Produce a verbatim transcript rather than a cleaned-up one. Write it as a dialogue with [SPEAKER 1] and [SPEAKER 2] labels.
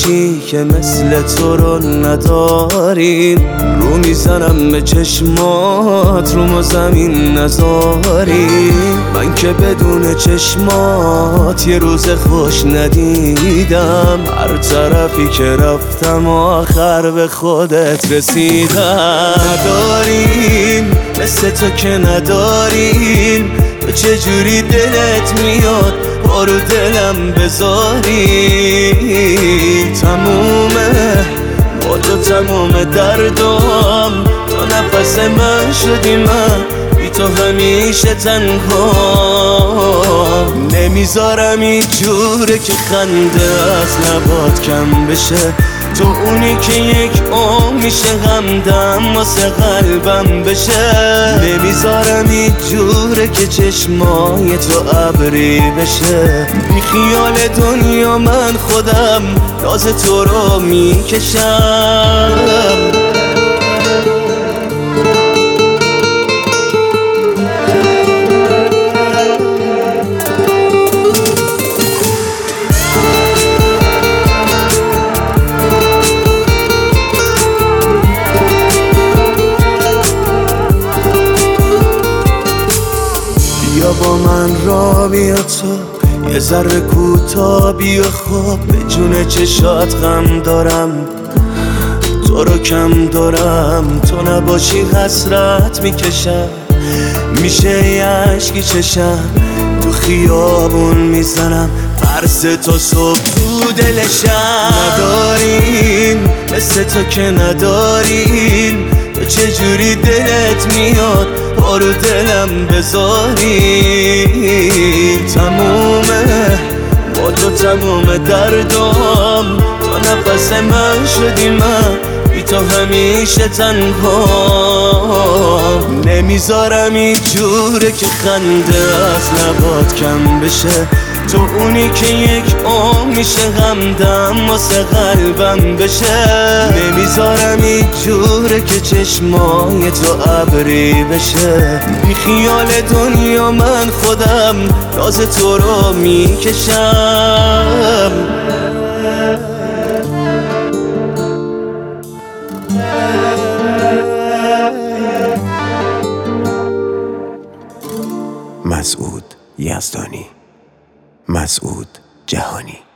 [SPEAKER 1] باشی که مثل تو رو نداریم. رو میزنم به چشمات رو ما زمین نذاریم. من که بدون چشمات یه روز خوش ندیدم. هر طرفی که رفتم آخر به خودت رسیدم. نداریم مثل تو که نداریم. تو چجوری دلت میاد بارو دلم بذاری. تمومه با تو تموم دردم. تو نفس من شدی من بی تو همیشه تنها. نمیذارم این جوره که خنده از لبات کم بشه. تو اونی که یک عمر میشه غمدم واسه قلبم بشه. نمیذارم این جوره که چشمای تو ابری بشه. بی خیال دنیا من خودم راز تو رو میکشم. بیا با من را بیا تو یه ذره کوتاه بیا. خوب به جون چشات غم دارم. تو رو کم دارم. تو نباشی حسرت میکشم. میشه یه عشقی چشم تو خیابون میزنم. ترس تو صبح تو دلشم. نداریم مثل تو که نداریم. تو چجوری دلت میاد بارو دلم بذاری. تمومه با تو تموم دردم. تو نفس من شدی من بی تو همیشه تنها. نمیذارم این جوره که خنده از لبات کم بشه. تو اونی که یک عمر میشه غمدم واسه قلبم بشه. نمیذارم این جوره که چشمای تو ابری بشه. بی خیال دنیا من خودم راز تو رو میکشم.
[SPEAKER 2] مسعود یزدانی، مسعود جهانی.